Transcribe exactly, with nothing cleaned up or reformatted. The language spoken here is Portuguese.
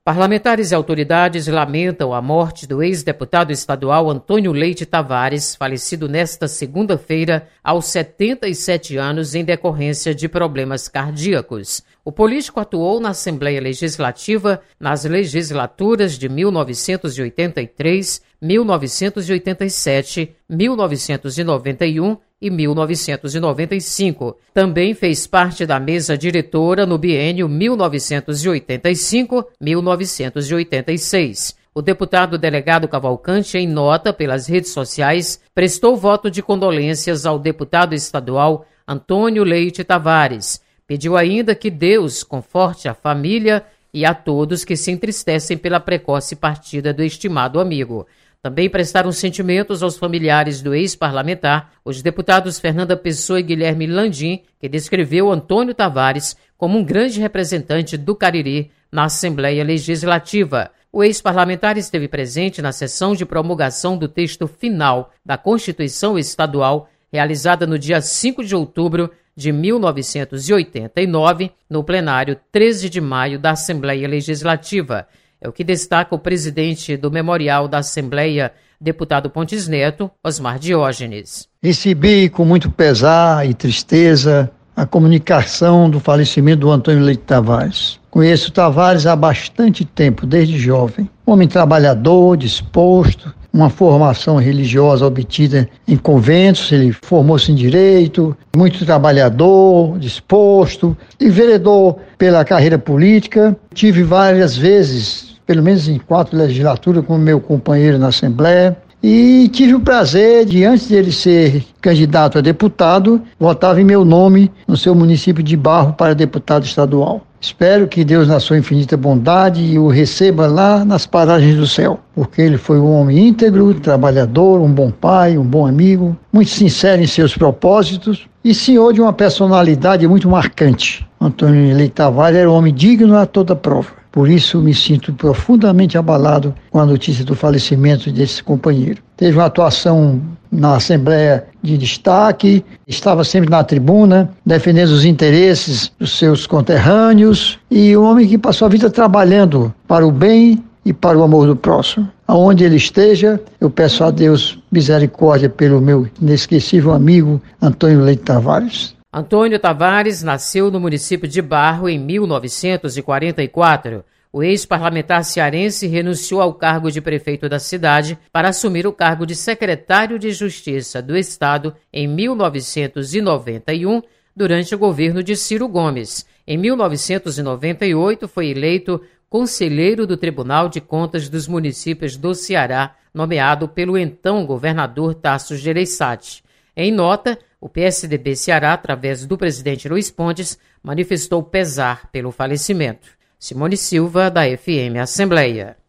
Parlamentares e autoridades lamentam a morte do ex-deputado estadual Antônio Leite Tavares, falecido nesta segunda-feira aos setenta e sete anos em decorrência de problemas cardíacos. O político atuou na Assembleia Legislativa nas legislaturas de mil novecentos e oitenta e três, mil novecentos e oitenta e sete, mil novecentos e noventa e um e mil novecentos e noventa e cinco. Também fez parte da mesa diretora no biênio mil novecentos e oitenta e cinco a mil novecentos e oitenta e seis. O deputado delegado Cavalcante, em nota pelas redes sociais, prestou voto de condolências ao deputado estadual Antônio Leite Tavares. Pediu ainda que Deus conforte a família e a todos que se entristecem pela precoce partida do estimado amigo. Também prestaram sentimentos aos familiares do ex-parlamentar, os deputados Fernanda Pessoa e Guilherme Landim, que descreveu Antônio Tavares como um grande representante do Cariri na Assembleia Legislativa. O ex-parlamentar esteve presente na sessão de promulgação do texto final da Constituição Estadual, realizada no dia cinco de outubro de mil novecentos e oitenta e nove, no plenário treze de maio da Assembleia Legislativa. É o que destaca o presidente do Memorial da Assembleia, deputado Pontes Neto, Osmar Diógenes. Recebi com muito pesar e tristeza a comunicação do falecimento do Antônio Leite Tavares. Conheço o Tavares há bastante tempo, desde jovem. Homem trabalhador, disposto, uma formação religiosa obtida em conventos, ele formou-se em direito, muito trabalhador, disposto, enveredou pela carreira política. Tive várias vezes, pelo menos em quatro legislaturas, como meu companheiro na Assembleia, e tive o prazer de, antes de ele ser candidato a deputado, votava em meu nome no seu município de Barro para deputado estadual. Espero que Deus, na sua infinita bondade, o receba lá nas paragens do céu, porque ele foi um homem íntegro, trabalhador, um bom pai, um bom amigo, muito sincero em seus propósitos e senhor de uma personalidade muito marcante. Antônio Leite Tavares era um homem digno a toda prova. Por isso me sinto profundamente abalado com a notícia do falecimento desse companheiro. Teve uma atuação na Assembleia de destaque, estava sempre na tribuna, defendendo os interesses dos seus conterrâneos, e um homem que passou a vida trabalhando para o bem e para o amor do próximo. Aonde ele esteja, eu peço a Deus misericórdia pelo meu inesquecível amigo Antônio Leite Tavares. Antônio Tavares nasceu no município de Barro em mil novecentos e quarenta e quatro. O ex-parlamentar cearense renunciou ao cargo de prefeito da cidade para assumir o cargo de secretário de Justiça do Estado em mil novecentos e noventa e um, durante o governo de Ciro Gomes. Em mil novecentos e noventa e oito, foi eleito conselheiro do Tribunal de Contas dos Municípios do Ceará, nomeado pelo então governador Tasso Gereissati. Em nota, o P S D B Ceará, através do presidente Luiz Pontes, manifestou pesar pelo falecimento. Simone Silva, da F M Assembleia.